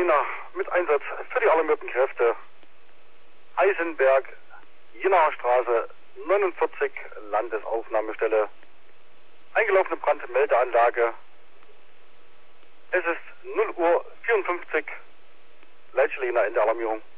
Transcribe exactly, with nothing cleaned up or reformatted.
Jena mit Einsatz für die alarmierten Kräfte. Eisenberg, Jenaer Straße, neunundvierzig, Landesaufnahmestelle. Eingelaufene Brandmeldeanlage. Es ist null Uhr vierundfünfzig. Leitstelle Jena in der Alarmierung.